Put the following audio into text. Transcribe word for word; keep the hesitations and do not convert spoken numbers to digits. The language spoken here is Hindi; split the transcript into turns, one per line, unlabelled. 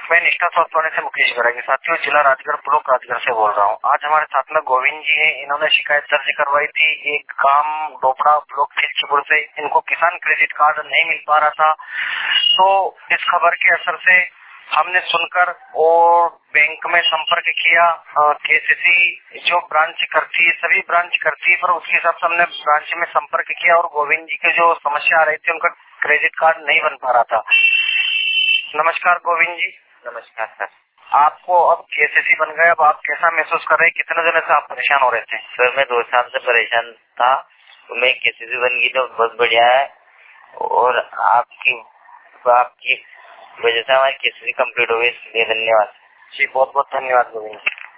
मैं निष्ठा स्वास्थ्य से मुकेश बैरागी साथियों जिला राजगढ़ ब्लॉक राजगढ़ से बोल रहा हूँ। आज हमारे साथ में गोविंद जी हैं। इन्होंने शिकायत दर्ज करवाई थी एक गांव डोपड़ा ब्लॉक खिलचीपुर से। इनको किसान क्रेडिट कार्ड नहीं मिल पा रहा था, तो इस खबर के असर से हमने सुनकर और बैंक में संपर्क किया। केसीसी जो ब्रांच करती है, सभी ब्रांच करती है, पर उसके हिसाब से हमने ब्रांच में संपर्क किया और गोविंद जी की जो समस्या आ रही थी, उनका क्रेडिट कार्ड नहीं बन पा रहा था। नमस्कार गोविंद जी।
नमस्कार सर।
आपको अब केसीसी बन गए, अब आप कैसा महसूस कर रहे हैं? कितने दिनों से आप परेशान हो रहे थे?
सर मैं दो साल से परेशान था, तो मैं केसीसी बन गई तो बहुत बढ़िया है, और आपकी आपकी वजह से हमारी केसीसी कंप्लीट हो गई, इसलिए धन्यवाद
जी। बहुत बहुत धन्यवाद गोविंद जी।